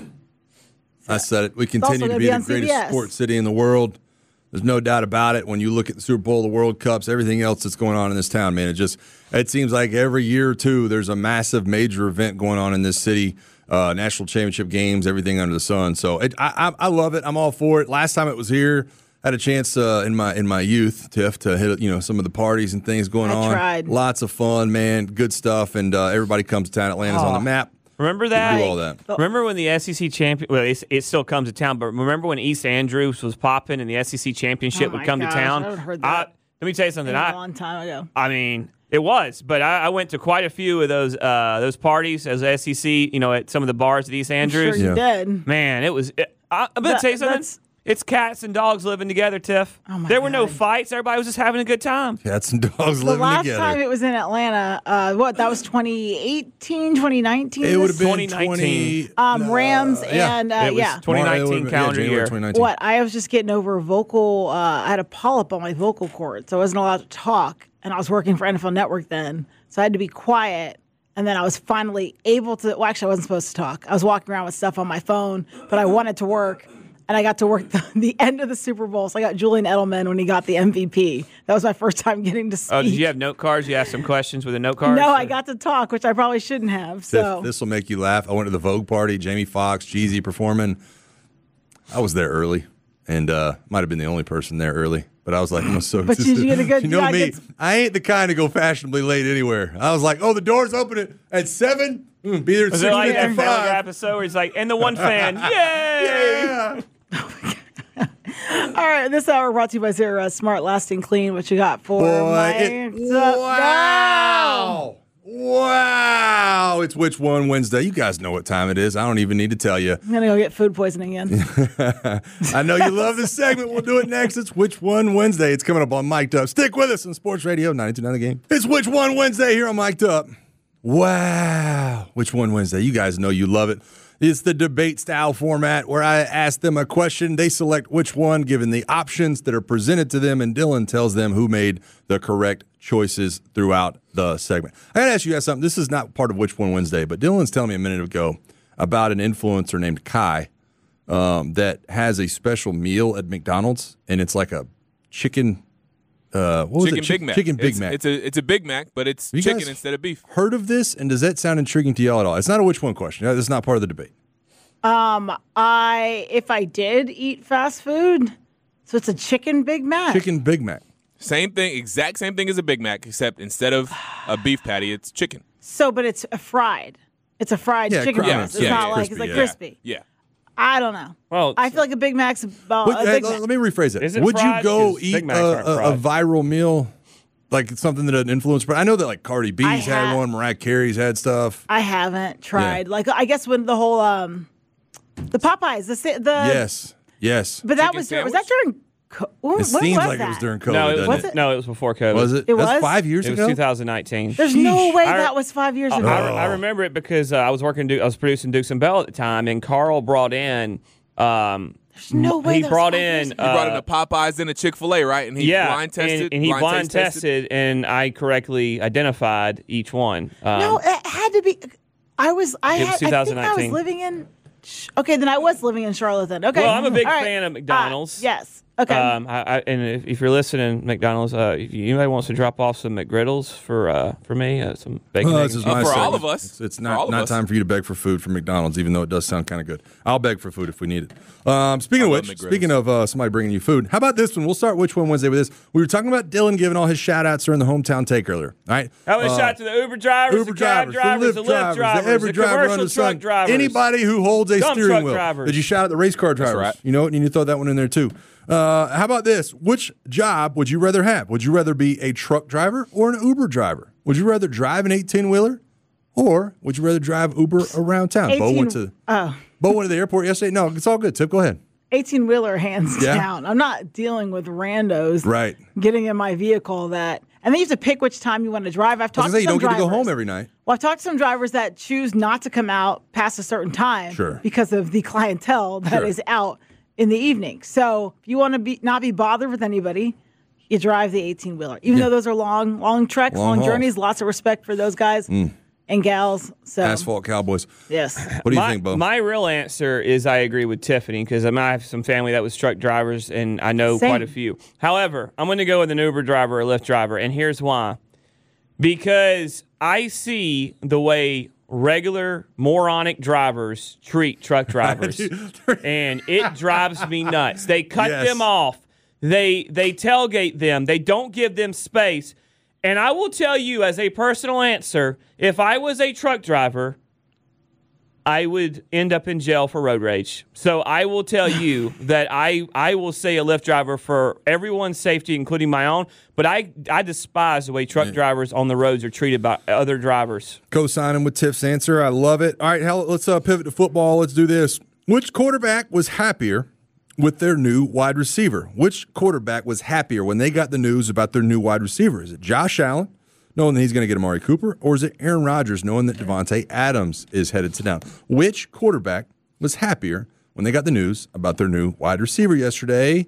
[SPEAKER 6] I said it. We
[SPEAKER 5] also
[SPEAKER 6] continue
[SPEAKER 5] gonna
[SPEAKER 6] to be,
[SPEAKER 5] be
[SPEAKER 6] the
[SPEAKER 5] on
[SPEAKER 6] greatest
[SPEAKER 5] C B S.
[SPEAKER 6] sports city in the world. There's no doubt about it. When you look at the Super Bowl, the World Cups, everything else that's going on in this town, man, it just it seems like every year or two there's a massive major event going on in this city. Uh, national championship games, everything under the sun. So it, I, I I love it. I'm all for it. Last time it was here, I had a chance uh, in my in my youth, Tiff, to hit you know some of the parties and things going
[SPEAKER 5] I
[SPEAKER 6] on.
[SPEAKER 5] tried.
[SPEAKER 6] Lots of fun, man. Good stuff, and uh, everybody comes to town. Atlanta's on the map.
[SPEAKER 7] Remember
[SPEAKER 6] We
[SPEAKER 7] that?
[SPEAKER 6] do all that.
[SPEAKER 7] Remember when the S E C champion? Well, it's, it still comes to town, but remember when East Andrews was popping and the S E C championship
[SPEAKER 5] Oh
[SPEAKER 7] would
[SPEAKER 5] my
[SPEAKER 7] come
[SPEAKER 5] gosh,
[SPEAKER 7] to town?
[SPEAKER 5] I haven't heard
[SPEAKER 7] I-
[SPEAKER 5] that.
[SPEAKER 7] let me tell you something.
[SPEAKER 5] A
[SPEAKER 7] I,
[SPEAKER 5] long time ago.
[SPEAKER 7] I mean, it was, but I, I went to quite a few of those uh, those parties as S E C. You know, at some of the bars at East
[SPEAKER 5] I'm
[SPEAKER 7] Andrews.
[SPEAKER 5] sure you
[SPEAKER 6] Yeah.
[SPEAKER 5] did.
[SPEAKER 7] Man, it was. It, I, I'm gonna
[SPEAKER 5] That-
[SPEAKER 7] tell you something.
[SPEAKER 5] that's-
[SPEAKER 7] It's cats and dogs living together, Tiff.
[SPEAKER 5] Oh, my
[SPEAKER 7] there were no
[SPEAKER 5] God.
[SPEAKER 7] fights. Everybody was just having a good time.
[SPEAKER 6] Cats and dogs
[SPEAKER 5] The
[SPEAKER 6] living
[SPEAKER 5] last
[SPEAKER 6] together.
[SPEAKER 5] time it was in Atlanta, uh, what, that was twenty eighteen, twenty nineteen?
[SPEAKER 6] It would have been
[SPEAKER 7] twenty nineteen.
[SPEAKER 6] twenty.
[SPEAKER 5] Um, Rams
[SPEAKER 6] yeah.
[SPEAKER 5] and, uh,
[SPEAKER 7] It was
[SPEAKER 5] yeah.
[SPEAKER 7] twenty
[SPEAKER 6] Mar- it
[SPEAKER 7] nineteen
[SPEAKER 6] would've been- yeah,
[SPEAKER 7] calendar
[SPEAKER 6] January
[SPEAKER 7] year.
[SPEAKER 6] twenty nineteen.
[SPEAKER 5] What? I was just getting over a vocal, uh, I had a polyp on my vocal cord, so I wasn't allowed to talk, and I was working for N F L Network then, so I had to be quiet, and then I was finally able to, well, actually, I wasn't supposed to talk. I was walking around with stuff on my phone, but I wanted to work, and I got to work the, the end of the Super Bowl, so I got Julian Edelman when he got the M V P. That was my first time getting to speak.
[SPEAKER 7] Oh, did you have note cards? You asked some questions with a note card?
[SPEAKER 5] No, I got to talk, which I probably shouldn't have, so.
[SPEAKER 6] This will make you laugh. I went to the Vogue party, Jamie Foxx, Jeezy performing. I was there early, and uh, might have been the only person there early. But I was like, I'm so.
[SPEAKER 5] But did you get a good-
[SPEAKER 6] You know
[SPEAKER 5] yeah,
[SPEAKER 6] me,
[SPEAKER 5] good-
[SPEAKER 6] I ain't the kind to go fashionably late anywhere. I was like, oh, the doors open at, at seven. Mm, be there at
[SPEAKER 7] Was
[SPEAKER 6] six
[SPEAKER 7] it like that
[SPEAKER 6] fifty
[SPEAKER 7] Family Guy
[SPEAKER 6] five.
[SPEAKER 7] episode where he's like, and the one fan, yay!
[SPEAKER 6] Yeah.
[SPEAKER 5] All right, this hour brought to you by Zero Smart Lasting Clean. What you got for
[SPEAKER 6] Boy,
[SPEAKER 5] Mike?
[SPEAKER 6] it- wow. Wow. It's Which One Wednesday. You guys know what time it is. I don't even need to tell you.
[SPEAKER 5] I'm going to go get food poisoning again.
[SPEAKER 6] I know you love this segment. We'll do it next. It's Which One Wednesday. It's coming up on Mic'd Up. Stick with us on Sports Radio ninety-two point nine The Game. It's Which One Wednesday here on Mic'd Up. Wow. Which One Wednesday. You guys know you love it. It's the debate style format where I ask them a question. They select which one given the options that are presented to them, and Dylan tells them who made the correct choices throughout the segment. I got to ask you guys something. This is not part of Which One Wednesday, but Dylan's telling me a minute ago about an influencer named Kai um, that has a special meal at McDonald's, and it's like a chicken Uh, what was
[SPEAKER 8] chicken
[SPEAKER 6] it? Chick-
[SPEAKER 8] Big Mac.
[SPEAKER 6] Chicken Big
[SPEAKER 8] it's,
[SPEAKER 6] Mac.
[SPEAKER 8] It's a it's a Big Mac, but it's
[SPEAKER 6] You
[SPEAKER 8] chicken
[SPEAKER 6] guys
[SPEAKER 8] instead of beef.
[SPEAKER 6] Heard of this? And does that sound intriguing to y'all at all? It's not a which one question. This is not part of the debate.
[SPEAKER 5] Um, I if I did eat fast food, so it's a chicken Big Mac.
[SPEAKER 6] Chicken Big Mac.
[SPEAKER 8] Same thing, exact same thing as a Big Mac, except instead of a beef patty, it's chicken.
[SPEAKER 5] So, but it's a fried. It's a fried
[SPEAKER 6] Yeah,
[SPEAKER 5] chicken
[SPEAKER 6] cr-
[SPEAKER 5] breast.
[SPEAKER 8] yeah,
[SPEAKER 5] It's
[SPEAKER 8] yeah,
[SPEAKER 5] not
[SPEAKER 8] yeah.
[SPEAKER 5] like it's like
[SPEAKER 6] Crispy,
[SPEAKER 5] crispy.
[SPEAKER 8] Yeah. yeah.
[SPEAKER 5] I don't know.
[SPEAKER 7] Well,
[SPEAKER 5] I feel like a Big Mac's about
[SPEAKER 6] Would-
[SPEAKER 5] a
[SPEAKER 6] uh,
[SPEAKER 5] Big
[SPEAKER 6] let
[SPEAKER 5] Mac.
[SPEAKER 6] me rephrase it.
[SPEAKER 7] Is it
[SPEAKER 6] Would you
[SPEAKER 7] fried?
[SPEAKER 6] go
[SPEAKER 7] 'Cause
[SPEAKER 6] eat
[SPEAKER 7] Big Macs
[SPEAKER 6] a,
[SPEAKER 7] aren't
[SPEAKER 6] a, a
[SPEAKER 7] fried.
[SPEAKER 6] viral meal, like something that an influence? But I know that like Cardi B's
[SPEAKER 5] I
[SPEAKER 6] had
[SPEAKER 5] have-
[SPEAKER 6] one, Mariah Carey's had stuff.
[SPEAKER 5] I haven't tried. Like I guess when the whole um, the Popeyes, the sa- the
[SPEAKER 6] yes, yes.
[SPEAKER 5] but that
[SPEAKER 8] Chicken
[SPEAKER 5] was
[SPEAKER 8] sandwich?
[SPEAKER 5] was that during? Co- when
[SPEAKER 6] It
[SPEAKER 5] was
[SPEAKER 6] seems like
[SPEAKER 5] that?
[SPEAKER 6] it was during COVID.
[SPEAKER 7] no, it
[SPEAKER 6] doesn't
[SPEAKER 7] was,
[SPEAKER 6] it?
[SPEAKER 7] no, it was before COVID.
[SPEAKER 6] Was it?
[SPEAKER 5] It
[SPEAKER 6] That's
[SPEAKER 5] was?
[SPEAKER 6] five years
[SPEAKER 7] It
[SPEAKER 6] ago.
[SPEAKER 7] was two thousand nineteen.
[SPEAKER 5] There's no way
[SPEAKER 7] I-
[SPEAKER 5] that was five years ago.
[SPEAKER 7] I, I remember it because uh, I was working. I was producing Dukes and Bell at the time, and Carl brought in. Um,
[SPEAKER 5] There's no way
[SPEAKER 7] he
[SPEAKER 5] that was
[SPEAKER 7] brought
[SPEAKER 5] five years
[SPEAKER 7] in.
[SPEAKER 5] ago.
[SPEAKER 8] He brought in
[SPEAKER 7] Uh,
[SPEAKER 8] a Popeyes and a Chick-fil-A, right? And he
[SPEAKER 7] yeah,
[SPEAKER 8] blind tested.
[SPEAKER 7] and, and he blind,
[SPEAKER 8] taste tested.
[SPEAKER 7] tested, and I correctly identified each one. Um,
[SPEAKER 5] No, it had to be. I was. I
[SPEAKER 7] It was
[SPEAKER 5] had. I think I was
[SPEAKER 7] two thousand nineteen.
[SPEAKER 5] living in. Okay, then I was living in Charlotte then. Okay.
[SPEAKER 7] Well, I'm a big
[SPEAKER 5] All right.
[SPEAKER 7] fan of McDonald's.
[SPEAKER 5] Uh, yes. Okay.
[SPEAKER 7] Um, I, I, and if, if you're listening, McDonald's, uh, if anybody wants to drop off some McGriddles for uh, for me, uh, some bacon.
[SPEAKER 6] Well,
[SPEAKER 7] egg,
[SPEAKER 6] this is
[SPEAKER 7] and
[SPEAKER 6] my
[SPEAKER 8] for all
[SPEAKER 6] segment.
[SPEAKER 8] of us.
[SPEAKER 6] It's, it's
[SPEAKER 8] For
[SPEAKER 6] not,
[SPEAKER 8] all of
[SPEAKER 6] not
[SPEAKER 8] us.
[SPEAKER 6] time for you to beg for food from McDonald's, even though it does sound kind of good. I'll beg for food if we need it. Um, speaking
[SPEAKER 8] I
[SPEAKER 6] of
[SPEAKER 8] love
[SPEAKER 6] which,
[SPEAKER 8] McGriddles.
[SPEAKER 6] speaking of uh, somebody bringing you food, how about this one? We'll start Which One Wednesday with this. We were talking about Dylan giving all his shout-outs during the hometown take earlier. All right?
[SPEAKER 7] I want to
[SPEAKER 6] Uh,
[SPEAKER 7] shout to the Uber drivers,
[SPEAKER 6] Uber
[SPEAKER 7] the cab
[SPEAKER 6] drivers,
[SPEAKER 7] drivers, the Lyft drivers,
[SPEAKER 6] the every
[SPEAKER 7] the
[SPEAKER 6] driver
[SPEAKER 7] commercial
[SPEAKER 6] under the
[SPEAKER 7] truck
[SPEAKER 6] sun,
[SPEAKER 7] drivers.
[SPEAKER 6] anybody who holds a
[SPEAKER 7] Dump
[SPEAKER 6] steering
[SPEAKER 7] truck
[SPEAKER 6] wheel.
[SPEAKER 7] drivers.
[SPEAKER 6] Did you shout out the race car drivers?
[SPEAKER 8] right.
[SPEAKER 6] You know what? And you throw that one in there too. Uh, how about this? Which job would you rather have? Would you rather be a truck driver or an Uber driver? Would you rather drive an eighteen-wheeler or would you rather drive Uber around town? Bo went to
[SPEAKER 5] Oh.
[SPEAKER 6] Bo went to the airport yesterday. No, it's all good. Tip, go ahead.
[SPEAKER 5] eighteen wheeler hands
[SPEAKER 6] Yeah.
[SPEAKER 5] down. I'm not dealing with randos
[SPEAKER 6] Right.
[SPEAKER 5] getting in my vehicle that, and then you have to pick which time you want to drive. I've
[SPEAKER 6] I was
[SPEAKER 5] talked
[SPEAKER 6] gonna say,
[SPEAKER 5] to
[SPEAKER 6] you
[SPEAKER 5] some
[SPEAKER 6] don't get to go
[SPEAKER 5] drivers.
[SPEAKER 6] home every night.
[SPEAKER 5] Well, I've talked to some drivers that choose not to come out past a certain time
[SPEAKER 6] Sure.
[SPEAKER 5] because of the clientele that is
[SPEAKER 6] Sure.
[SPEAKER 5] out in the evening. So if you want to be not be bothered with anybody, you drive the eighteen wheeler. Even
[SPEAKER 6] Yeah.
[SPEAKER 5] though those are long, long treks,
[SPEAKER 6] Long
[SPEAKER 5] long,
[SPEAKER 6] hauls.
[SPEAKER 5] journeys, lots of respect for those guys and gals. So
[SPEAKER 6] Asphalt Cowboys.
[SPEAKER 5] yes.
[SPEAKER 6] What do you
[SPEAKER 7] my,
[SPEAKER 6] think, Bo?
[SPEAKER 7] My real answer is I agree with Tiffany because I, mean, I have some family that was truck drivers and I know
[SPEAKER 5] Same.
[SPEAKER 7] quite a few. However, I'm going to go with an Uber driver or Lyft driver, and here's why. Because I see the way regular moronic drivers treat truck drivers, and it drives me nuts. They cut
[SPEAKER 6] Yes.
[SPEAKER 7] them off. They they tailgate them. They don't give them space. And I will tell you, as a personal answer, if I was a truck driver, I would end up in jail for road rage. So I will tell you that I, I will say a Lyft driver for everyone's safety, including my own. But I I despise the way truck drivers on the roads are treated by other drivers.
[SPEAKER 6] Co-signing with Tiff's answer. I love it. All right, hell, let's uh, pivot to football. Let's do this. Which quarterback was happier with their new wide receiver? Which quarterback was happier when they got the news about their new wide receiver? Is it Josh Allen, knowing that he's going to get Amari Cooper, or is it Aaron Rodgers, knowing that Devontae Adams is headed to town? Which quarterback was happier when they got the news about their new wide receiver yesterday?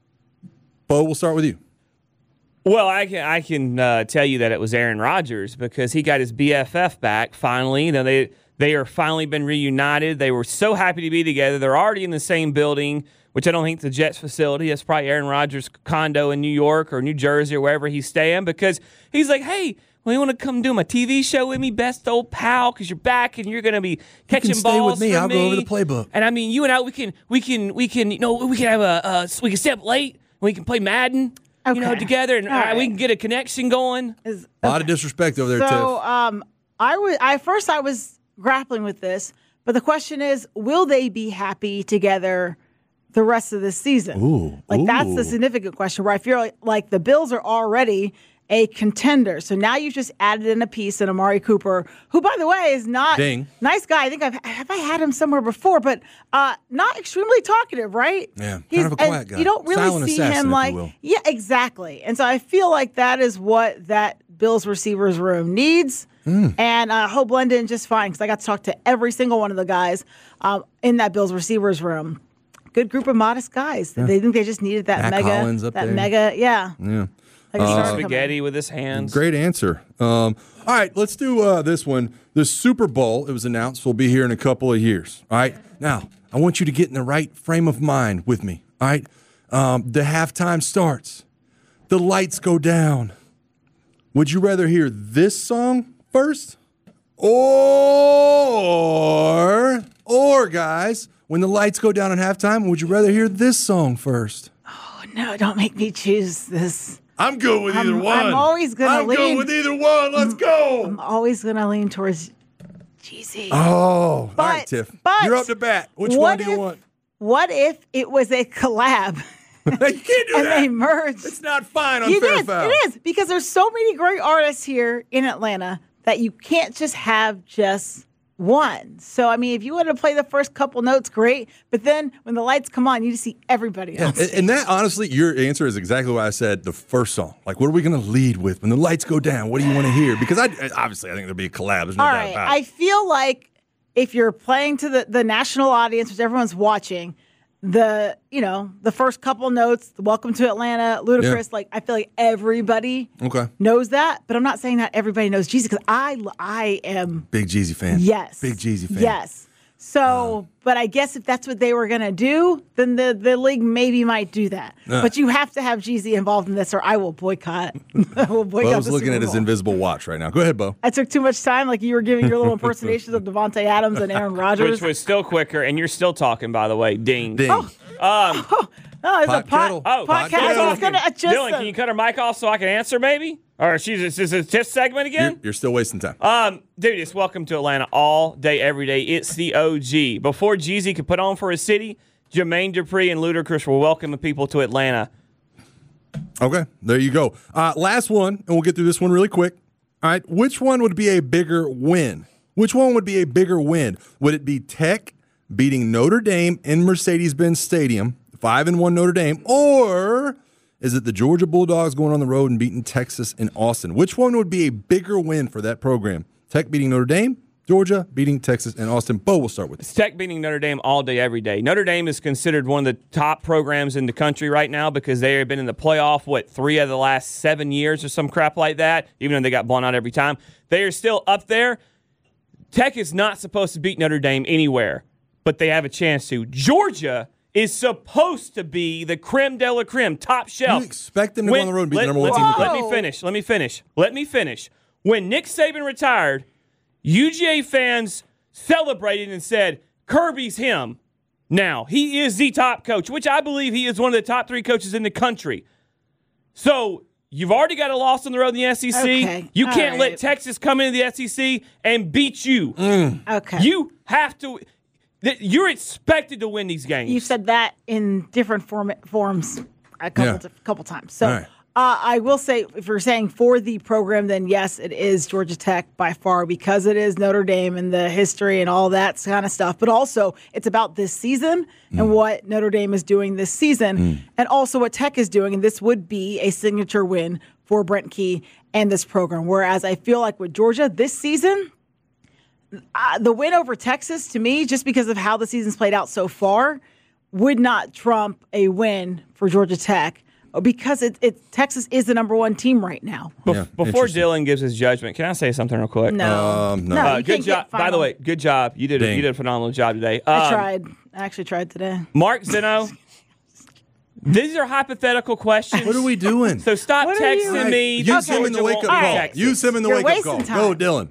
[SPEAKER 6] Bo, we'll start with you.
[SPEAKER 7] Well, I can I can uh, tell you that it was Aaron Rodgers because he got his B F F back finally. You know, they they are finally been reunited. They were so happy to be together. They're already in the same building, which I don't think the Jets facility. That's probably Aaron Rodgers' condo in New York or New Jersey or wherever he's staying because he's like, hey, well, you want to come do my T V show with me, best old pal, because you're back and you're going to be catching
[SPEAKER 6] stay
[SPEAKER 7] balls
[SPEAKER 6] with me.
[SPEAKER 7] for
[SPEAKER 6] I'll
[SPEAKER 7] me.
[SPEAKER 6] go over the playbook.
[SPEAKER 7] And I mean, you and I, we can, we can, we can, you know, we can have a, uh, we can stay up late. We can play Madden, you know,
[SPEAKER 5] Okay.
[SPEAKER 7] together, and
[SPEAKER 5] All
[SPEAKER 7] uh,
[SPEAKER 5] right.
[SPEAKER 7] we can get a connection going.
[SPEAKER 5] Is-
[SPEAKER 6] A lot of disrespect over there,
[SPEAKER 5] So,
[SPEAKER 6] Tiff.
[SPEAKER 5] um, I was I first I was grappling with this, but the question is, will they be happy together the rest of the season?
[SPEAKER 6] Ooh,
[SPEAKER 5] like that's the
[SPEAKER 6] ooh.
[SPEAKER 5] significant question. Where I feel like, like the Bills are already a contender, so now you've just added in a piece in Amari Cooper, who, by the way, is not
[SPEAKER 6] Ding.
[SPEAKER 5] nice guy. I think I've have I had him somewhere before, but uh, not extremely talkative, right?
[SPEAKER 6] Yeah, kind
[SPEAKER 5] He's,
[SPEAKER 6] of a
[SPEAKER 5] and
[SPEAKER 6] quiet guy.
[SPEAKER 5] You don't really
[SPEAKER 6] Silent
[SPEAKER 5] see
[SPEAKER 6] assassin, if
[SPEAKER 5] him
[SPEAKER 6] you
[SPEAKER 5] like,
[SPEAKER 6] will.
[SPEAKER 5] yeah, exactly. And so I feel like that is what that Bills receivers room needs.
[SPEAKER 6] Mm.
[SPEAKER 5] And I hope blend in just fine because I got to talk to every single one of the guys um, in that Bills receivers room. Good group of modest guys. They think they just needed that
[SPEAKER 6] Matt
[SPEAKER 5] mega,
[SPEAKER 6] Collins up
[SPEAKER 5] that
[SPEAKER 6] there.
[SPEAKER 5] mega, yeah.
[SPEAKER 6] Yeah.
[SPEAKER 5] Like a star coming.
[SPEAKER 7] Spaghetti with his hands.
[SPEAKER 6] Great answer. Um, all right, let's do uh, this one. The Super Bowl, it was announced, will be here in a couple of years. All right. Now, I want you to get in the right frame of mind with me. All right. Um, the halftime starts. the lights go down, would you rather hear this song first? Or, or guys, when the lights go down at halftime, would you rather hear this song first?
[SPEAKER 5] Oh, no, don't make me choose this.
[SPEAKER 6] I'm good with
[SPEAKER 5] I'm,
[SPEAKER 6] either one.
[SPEAKER 5] I'm always going to
[SPEAKER 6] I'm
[SPEAKER 5] lean.
[SPEAKER 6] good with either one. Let's go.
[SPEAKER 5] I'm always going to lean towards Jeezy.
[SPEAKER 6] Oh,
[SPEAKER 5] but,
[SPEAKER 6] all right, Tiff.
[SPEAKER 5] But
[SPEAKER 6] You're up to bat. Which one do you
[SPEAKER 5] if,
[SPEAKER 6] want?
[SPEAKER 5] What if it was a collab?
[SPEAKER 6] You can't do
[SPEAKER 5] and
[SPEAKER 6] that.
[SPEAKER 5] they merged.
[SPEAKER 6] It's not fine on
[SPEAKER 5] You
[SPEAKER 6] Fair
[SPEAKER 5] did.
[SPEAKER 6] Foul.
[SPEAKER 5] It is, because there's so many great artists here in Atlanta that you can't just have just one. So, I mean, if you want to play the first couple notes, great. But then when the lights come on, you just see everybody else.
[SPEAKER 6] And, and that, honestly, your answer is exactly what I said the first song. Like, what are we going to lead with? When the lights go down, what do you want to hear? Because I obviously, I think there'll be a collab. There's no
[SPEAKER 5] All
[SPEAKER 6] doubt
[SPEAKER 5] right.
[SPEAKER 6] about it.
[SPEAKER 5] I feel like if you're playing to the, the national audience, which everyone's watching, the, you know, the first couple notes, the Welcome to Atlanta, Ludacris,
[SPEAKER 6] Yeah.
[SPEAKER 5] like, I feel like everybody
[SPEAKER 6] Okay.
[SPEAKER 5] knows that. But I'm not saying not everybody knows Jeezy, because I, I am.
[SPEAKER 6] Big Jeezy fan.
[SPEAKER 5] Yes.
[SPEAKER 6] Big Jeezy fan.
[SPEAKER 5] Yes. So, but I guess if that's what they were going to do, then the, the league maybe might do that.
[SPEAKER 6] Uh.
[SPEAKER 5] But you have to have Jeezy involved in this, or I will boycott. I will boycott.
[SPEAKER 6] Bo's
[SPEAKER 5] the
[SPEAKER 6] looking
[SPEAKER 5] Super
[SPEAKER 6] at his
[SPEAKER 5] Bowl.
[SPEAKER 6] invisible watch right now. Go ahead, Bo.
[SPEAKER 5] I took too much time, like you were giving your little impersonations of Devontae Adams and Aaron Rodgers.
[SPEAKER 7] Which was still quicker, and you're still talking, by the way. Ding.
[SPEAKER 6] Ding.
[SPEAKER 7] Um,
[SPEAKER 5] No, it's
[SPEAKER 6] Pot
[SPEAKER 5] a pot,
[SPEAKER 6] kettle.
[SPEAKER 7] Oh,
[SPEAKER 5] podcast.
[SPEAKER 6] kettle.
[SPEAKER 5] I was going to adjust
[SPEAKER 7] Dylan,
[SPEAKER 5] them.
[SPEAKER 7] can you cut her mic off so I can answer, maybe? Or she's is this a Tiff segment again?
[SPEAKER 6] You're, you're still wasting time.
[SPEAKER 7] Um, dude, it's Welcome to Atlanta all day, every day. It's the O G. Before Jeezy could put on for his city, Jermaine Dupri and Ludacris were welcoming people to Atlanta.
[SPEAKER 6] Okay, there you go. Uh, last one, and we'll get through this one really quick. All right, which one would be a bigger win? Which one would be a bigger win? Would it be Tech beating Notre Dame in Mercedes-Benz Stadium, five and one Notre Dame, or is it the Georgia Bulldogs going on the road and beating Texas in Austin? Which one would be a bigger win for that program? Tech beating Notre Dame, Georgia beating Texas and Austin. Bo, we'll start with
[SPEAKER 7] It's
[SPEAKER 6] you.
[SPEAKER 7] Tech beating Notre Dame all day, every day. Notre Dame is considered one of the top programs in the country right now because they have been in the playoff, what, three of the last seven years or some crap like that, even though they got blown out every time. They are still up there. Tech is not supposed to beat Notre Dame anywhere, but they have a chance to. Georgia is supposed to be the creme de la creme, top shelf.
[SPEAKER 6] You expect them to go on the road and beat the number one
[SPEAKER 7] let,
[SPEAKER 6] team in the
[SPEAKER 7] Let
[SPEAKER 6] country.
[SPEAKER 7] me finish. Let me finish. Let me finish. When Nick Saban retired, U G A fans celebrated and said, Kirby's him. Now, he is the top coach, which I believe he is one of the top three coaches in the country. So, you've already got a loss on the road in the S E C.
[SPEAKER 5] Okay.
[SPEAKER 7] You
[SPEAKER 5] All
[SPEAKER 7] can't let
[SPEAKER 5] right.
[SPEAKER 7] Texas come into the S E C and beat you.
[SPEAKER 5] Okay.
[SPEAKER 7] You have to – you're expected to win these games.
[SPEAKER 5] You said that in different form, forms a couple,
[SPEAKER 6] Yeah.
[SPEAKER 5] t- couple times. So
[SPEAKER 6] All right.
[SPEAKER 5] uh, I will say, if you're saying for the program, then yes, it is Georgia Tech by far because it is Notre Dame and the history and all that kind of stuff. But also, it's about this season
[SPEAKER 6] Mm.
[SPEAKER 5] and what Notre Dame is doing this season and also what Tech is doing. And this would be a signature win for Brent Key and this program. Whereas I feel like with Georgia this season – Uh, the win over Texas, to me, just because of how the season's played out so far, would not trump a win for Georgia Tech because it, it Texas is the number one team right now.
[SPEAKER 7] Bef-
[SPEAKER 6] Yeah,
[SPEAKER 7] Before
[SPEAKER 6] interesting.
[SPEAKER 7] Dylan gives his judgment, can I say something real quick?
[SPEAKER 5] No,
[SPEAKER 6] Um, no.
[SPEAKER 7] Uh,
[SPEAKER 5] you
[SPEAKER 7] good
[SPEAKER 5] can't
[SPEAKER 7] job.
[SPEAKER 5] get
[SPEAKER 7] By the
[SPEAKER 5] final.
[SPEAKER 7] way, good job. You did a,
[SPEAKER 6] Dang.
[SPEAKER 7] you did a phenomenal job today.
[SPEAKER 5] I
[SPEAKER 7] Um,
[SPEAKER 5] tried. I actually tried today.
[SPEAKER 7] Mark Zeno, these are hypothetical questions.
[SPEAKER 6] What are we doing?
[SPEAKER 7] So stop
[SPEAKER 5] What are you-
[SPEAKER 7] texting me.
[SPEAKER 6] Use
[SPEAKER 7] that
[SPEAKER 6] him in the
[SPEAKER 7] Georgia
[SPEAKER 6] wake
[SPEAKER 7] won't
[SPEAKER 6] up
[SPEAKER 7] beat
[SPEAKER 6] call.
[SPEAKER 7] Texas.
[SPEAKER 6] Use him in the
[SPEAKER 5] You're
[SPEAKER 6] wake up
[SPEAKER 5] wasting
[SPEAKER 6] call.
[SPEAKER 5] time.
[SPEAKER 6] Go, Dylan.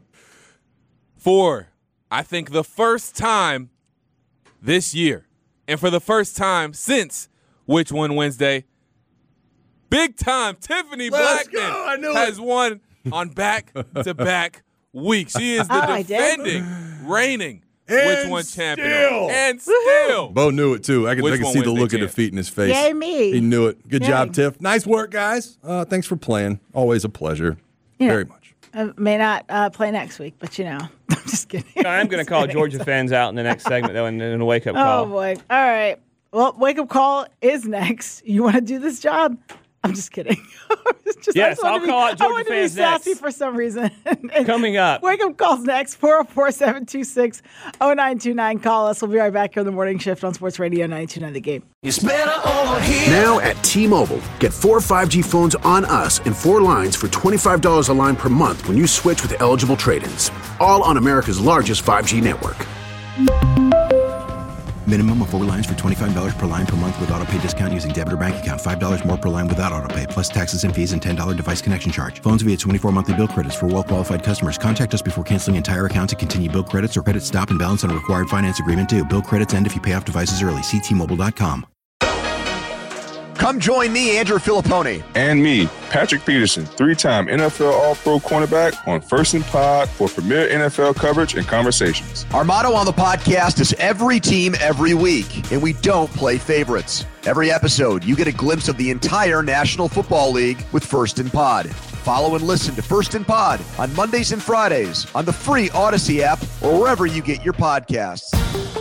[SPEAKER 8] For, I think, the first time this year, and for the first time since Which One Wednesday, big time Tiffany
[SPEAKER 6] Let's
[SPEAKER 8] Blackman
[SPEAKER 6] go. I knew
[SPEAKER 8] has
[SPEAKER 6] it.
[SPEAKER 8] won on back-to-back weeks. She is the
[SPEAKER 5] Oh, I did?
[SPEAKER 8] defending, reigning
[SPEAKER 6] And
[SPEAKER 8] Which One champion.
[SPEAKER 6] still.
[SPEAKER 8] And still.
[SPEAKER 6] Bo knew it too. I could, I
[SPEAKER 8] Which
[SPEAKER 6] could
[SPEAKER 8] one
[SPEAKER 6] see the
[SPEAKER 8] wins
[SPEAKER 6] look
[SPEAKER 8] they
[SPEAKER 6] of
[SPEAKER 8] champ?
[SPEAKER 6] defeat in his face.
[SPEAKER 5] Yay, me.
[SPEAKER 6] He knew it. Good
[SPEAKER 5] Yay.
[SPEAKER 6] job, Tiff. Nice work, guys. Uh, thanks for playing. Always a pleasure.
[SPEAKER 5] You know,
[SPEAKER 6] Very much.
[SPEAKER 5] I may not uh, play next week, but you know, I'm just kidding.
[SPEAKER 7] I'm going to call Georgia fans out in the next segment, though, in, in a wake up call.
[SPEAKER 5] Oh boy! All right. Well, wake up call is next. You want to do this job? I'm just kidding. It's just, I
[SPEAKER 7] Yes,
[SPEAKER 5] just wanted
[SPEAKER 7] I'll
[SPEAKER 5] to be-
[SPEAKER 7] call out Georgia
[SPEAKER 5] I wanted
[SPEAKER 7] fans
[SPEAKER 5] to be sassy
[SPEAKER 7] next.
[SPEAKER 5] for some reason. And
[SPEAKER 7] Coming up.
[SPEAKER 5] Wake up calls next. four oh four, seven two six, oh nine two nine. Call us. We'll be right back here on the morning shift on Sports Radio ninety-two point nine The Game.
[SPEAKER 1] Now at T-Mobile, get four five G phones on us and four lines for twenty-five dollars a line per month when you switch with eligible trade-ins. All on America's largest five G network.
[SPEAKER 2] Minimum of four lines for twenty-five dollars per line per month with auto pay discount using debit or bank account. five dollars more per line without auto pay, plus taxes and fees and ten dollars device connection charge. Phones via twenty-four monthly bill credits for well-qualified customers. Contact us before canceling entire account to continue bill credits or credit stop and balance on required finance agreement due. Bill credits end if you pay off devices early. See T Mobile dot com.
[SPEAKER 3] Come join me, Andrew Filippone.
[SPEAKER 4] And me, Patrick Peterson, three-time N F L All-Pro cornerback on First and Pod for premier N F L coverage and conversations.
[SPEAKER 3] Our motto on the podcast is every team, every week, and we don't play favorites. Every episode, you get a glimpse of the entire National Football League with First and Pod. Follow and listen to First and Pod on Mondays and Fridays on the free Odyssey app or wherever you get your podcasts.